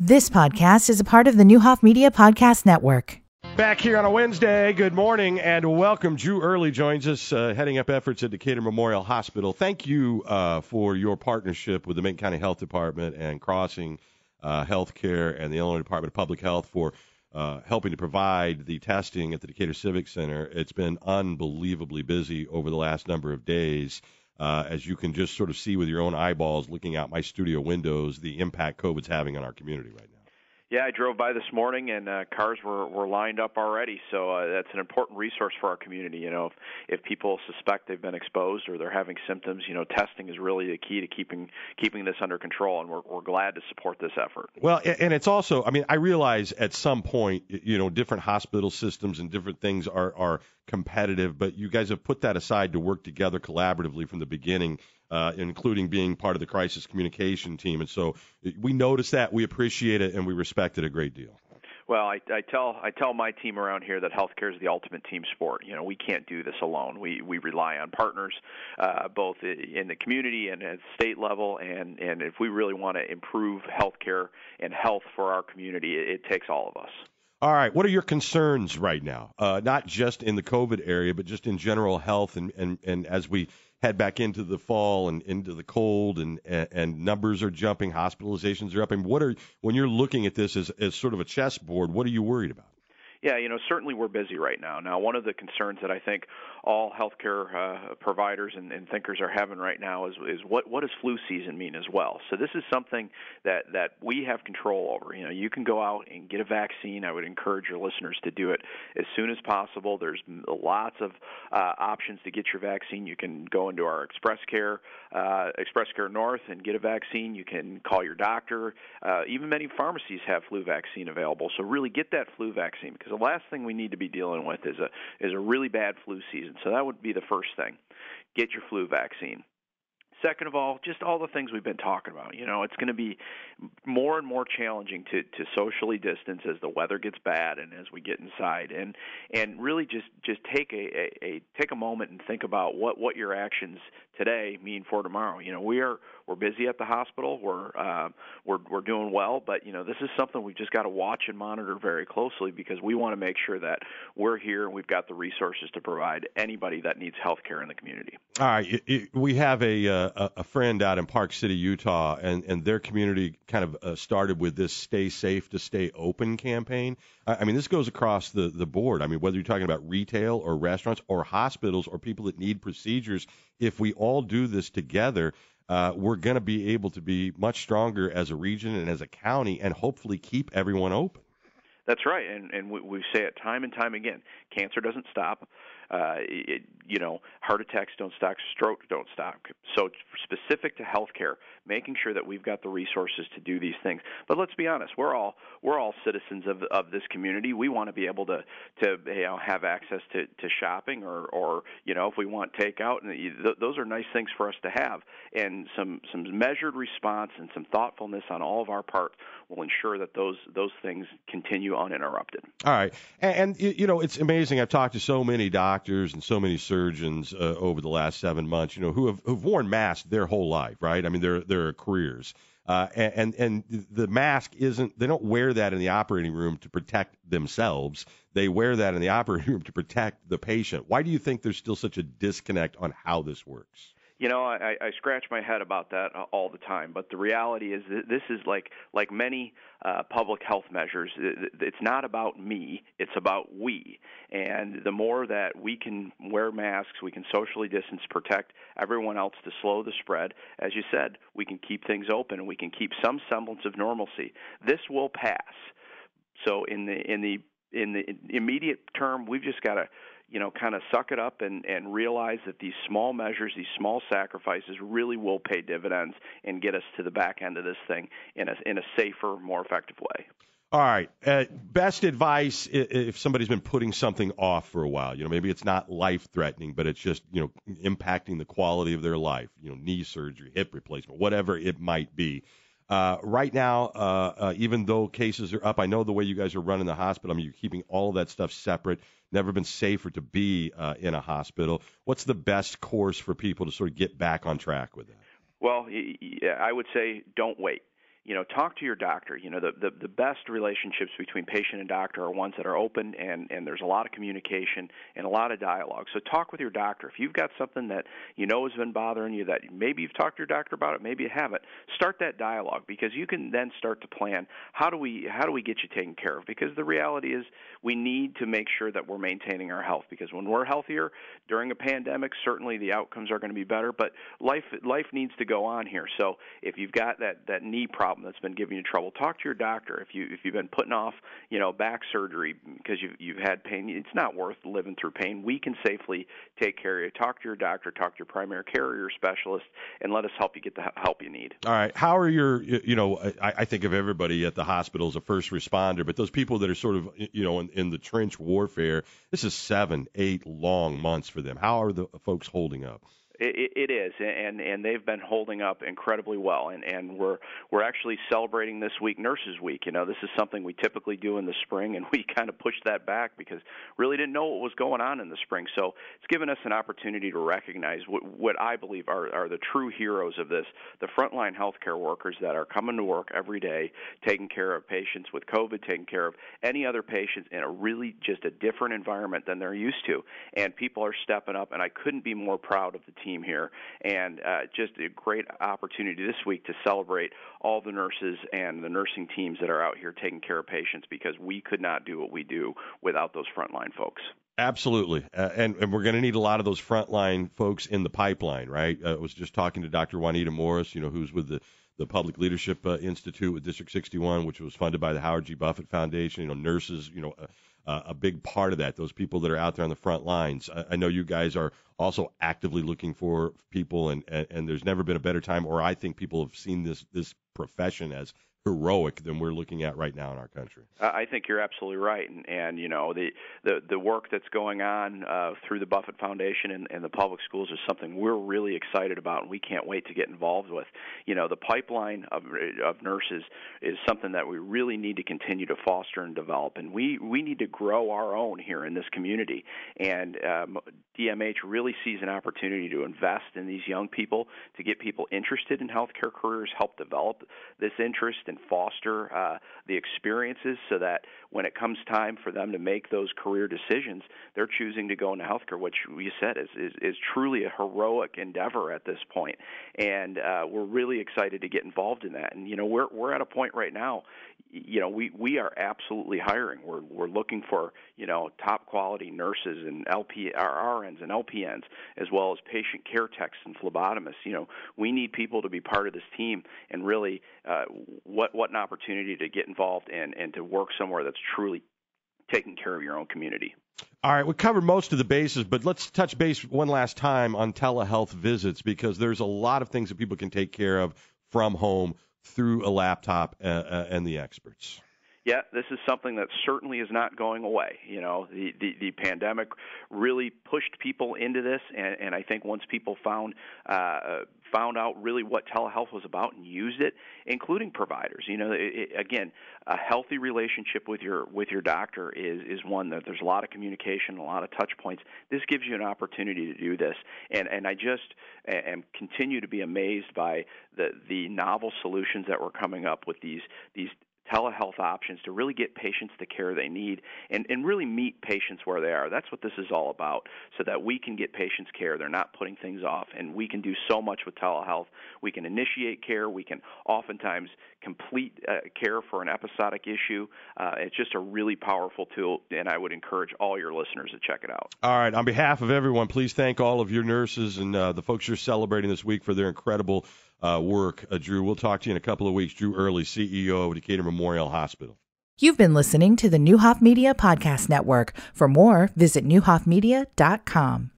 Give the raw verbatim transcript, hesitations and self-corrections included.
This podcast is a part of the Newhoff Media Podcast Network. Back here on a Wednesday, good morning and welcome. Drew Early joins us, uh, heading up efforts at Decatur Memorial Hospital. Thank you uh, for your partnership with the Macon County Health Department and Crossing uh, Healthcare and the Illinois Department of Public Health for uh, helping to provide the testing at the Decatur Civic Center. It's been unbelievably busy over the last number of days. Uh, as you can just sort of see with your own eyeballs looking out my studio windows, the impact COVID's having on our community right now. Yeah, I drove by this morning, and uh, cars were, were lined up already, so uh, that's an important resource for our community. You know, if, if people suspect they've been exposed or they're having symptoms, you know, testing is really the key to keeping keeping this under control, and we're, we're glad to support this effort. Well, and it's also, I mean, I realize at some point, you know, different hospital systems and different things are, are competitive, but you guys have put that aside to work together collaboratively from the beginning. Uh, including being part of the crisis communication team. And so we notice that, we appreciate it, and we respect it a great deal. Well, I, I tell I tell my team around here that healthcare is the ultimate team sport. You know, we can't do this alone. We we rely on partners, uh, both in the community and at state level. And, and if we really want to improve healthcare and health for our community, it, it takes all of us. All right. What are your concerns right now? Uh, not just in the COVID area, but just in general health, and, and, and as we head back into the fall and into the cold, and, and, and numbers are jumping, hospitalizations are up. And what are, when you're looking at this as, as sort of a chessboard, what are you worried about? Yeah, you know, certainly we're busy right now. Now, one of the concerns that I think all healthcare uh, providers and, and thinkers are having right now is, is what, what does flu season mean as well? So this is something that, that we have control over. You know, you can go out and get a vaccine. I would encourage your listeners to do it as soon as possible. There's lots of uh, options to get your vaccine. You can go into our Express Care, uh, Express Care North and get a vaccine. You can call your doctor. Uh, even many pharmacies have flu vaccine available. So really get that flu vaccine, because the last thing we need to be dealing with is a is a really bad flu season. So that would be the first thing. Get your flu vaccine. Second of all, just all the things we've been talking about. You know, it's going to be more and more challenging to, to socially distance as the weather gets bad and as we get inside, and and really just, just take a, a, a take a moment and think about what, what your actions today mean for tomorrow. You know, we are we're busy at the hospital. We're uh, we're we're doing well, but you know, this is something we've just got to watch and monitor very closely, because we want to make sure that we're here and we've got the resources to provide anybody that needs health care in the community. All right, it, it, we have a, a a friend out in Park City, Utah, and, and their community kind of uh, started with this "Stay Safe to Stay Open" campaign. I, I mean, this goes across the, the board. I mean, whether you're talking about retail or restaurants or hospitals or people that need procedures, if we all do this together, uh, we're going to be able to be much stronger as a region and as a county, and hopefully keep everyone open. That's right, and and we, we say it time and time again. Cancer doesn't stop. Uh, it, you know, heart attacks don't stop. Stroke don't stop. So specific to healthcare, making sure that we've got the resources to do these things. But let's be honest, we're all we're all citizens of of this community. We want to be able to to you know have access to, to shopping, or or you know if we want takeout, and th- those are nice things for us to have. And some some measured response and some thoughtfulness on all of our part will ensure that those those things continue uninterrupted. All right, and, and you know, it's amazing. I've talked to so many doctors and so many surgeons uh, over the last seven months, you know, who have who've worn masks their whole life, right? I mean, their their careers, uh, and and the mask isn't. They don't wear that in the operating room to protect themselves. They wear that in the operating room to protect the patient. Why do you think there's still such a disconnect on how this works? You know, I, I scratch my head about that all the time, but the reality is that this is like like many uh, public health measures. It's not about me; it's about we. And the more that we can wear masks, we can socially distance, protect everyone else to slow the spread. As you said, we can keep things open and we can keep some semblance of normalcy. This will pass. So in the in the in the immediate term, we've just got to, you know, kind of suck it up and, and realize that these small measures, these small sacrifices really will pay dividends and get us to the back end of this thing in a in a safer, more effective way. All right. Uh, best advice if somebody's been putting something off for a while. You know, maybe it's not life-threatening, but it's just, you know, impacting the quality of their life. You know, knee surgery, hip replacement, whatever it might be. Uh, right now, uh, uh, even though cases are up, I know the way you guys are running the hospital, I mean, you're keeping all of that stuff separate. Never been safer to be uh, in a hospital. What's the best course for people to sort of get back on track with that? Well, I would say don't wait. you know, talk to your doctor. You know, the, the, the best relationships between patient and doctor are ones that are open and, and there's a lot of communication and a lot of dialogue. So talk with your doctor. If you've got something that you know has been bothering you, that maybe you've talked to your doctor about it, maybe you haven't, start that dialogue, because you can then start to plan how do we how do we get you taken care of? Because the reality is we need to make sure that we're maintaining our health, because when we're healthier during a pandemic, certainly the outcomes are going to be better, but life life needs to go on here. So if you've got that, that knee problem that's been giving you trouble, talk to your doctor. If you if you've been putting off, you know, back surgery because you've you've had pain, it's not worth living through pain. We can safely take care of you. Talk to your doctor, talk to your primary care or your specialist, and let us help you get the help you need. All right. How are your, you know, I, I think of everybody at the hospital as a first responder, but those people that are sort of, you know, in, in the trench warfare, this is seven, eight long months for them. How are the folks holding up? It, it is, and and they've been holding up incredibly well, and and we're we're actually celebrating this week Nurses Week. You know, this is something we typically do in the spring, and we kind of pushed that back because really didn't know what was going on in the spring. So it's given us an opportunity to recognize what, what I believe are, are the true heroes of this, the frontline healthcare workers that are coming to work every day, taking care of patients with COVID, taking care of any other patients in a really just a different environment than they're used to, and people are stepping up, and I couldn't be more proud of the team here, and uh, just a great opportunity this week to celebrate all the nurses and the nursing teams that are out here taking care of patients, because we could not do what we do without those frontline folks. Absolutely, uh, and, and we're going to need a lot of those frontline folks in the pipeline, right? Uh, I was just talking to Doctor Juanita Morris, you know, who's with the the Public Leadership uh, Institute with District sixty-one, which was funded by the Howard G. Buffett Foundation. You know, nurses, you know, uh, a big part of that, those people that are out there on the front lines. I, I know you guys are also actively looking for people, and, and, and there's never been a better time, or I think people have seen this this profession as heroic than we're looking at right now in our country. I think you're absolutely right, and, and you know the, the the work that's going on uh, through the Buffett Foundation and, and the public schools is something we're really excited about, and we can't wait to get involved with. You know, the pipeline of of nurses is something that we really need to continue to foster and develop, and we we need to grow our own here in this community. And um, D M H really sees an opportunity to invest in these young people, to get people interested in healthcare careers, help develop this interest, and foster uh, the experiences so that when it comes time for them to make those career decisions, they're choosing to go into healthcare, which you said is, is, is truly a heroic endeavor at this point. And uh, we're really excited to get involved in that. And, you know, we're we're at a point right now, you know, we, we are absolutely hiring. We're we're looking for, you know, top quality nurses and L P, R Ns and L P Ns, as well as patient care techs and phlebotomists. You know, we need people to be part of this team, and really uh, what what an opportunity to get involved in and to work somewhere that's truly taking care of your own community. All right, we covered most of the bases, but let's touch base one last time on telehealth visits, because there's a lot of things that people can take care of from home through a laptop uh, uh, and the experts. Yeah, this is something that certainly is not going away. You know, the, the, the pandemic really pushed people into this, and, and I think once people found uh, found out really what telehealth was about and used it, including providers, you know, it, it, again, a healthy relationship with your with your doctor is is one that there's a lot of communication, a lot of touch points. This gives you an opportunity to do this, and and I just am continue to be amazed by the the novel solutions that we're coming up with these these. telehealth options to really get patients the care they need and, and really meet patients where they are. That's what this is all about, so that we can get patients care. They're not putting things off, and we can do so much with telehealth. We can initiate care. We can oftentimes complete uh, care for an episodic issue. Uh, it's just a really powerful tool, and I would encourage all your listeners to check it out. All right. On behalf of everyone, please thank all of your nurses and uh, the folks you're celebrating this week for their incredible Uh, work. Uh, Drew, we'll talk to you in a couple of weeks. Drew Early, C E O of Decatur Memorial Hospital. You've been listening to the Neuhoff Media Podcast Network. For more, visit neuhoff media dot com.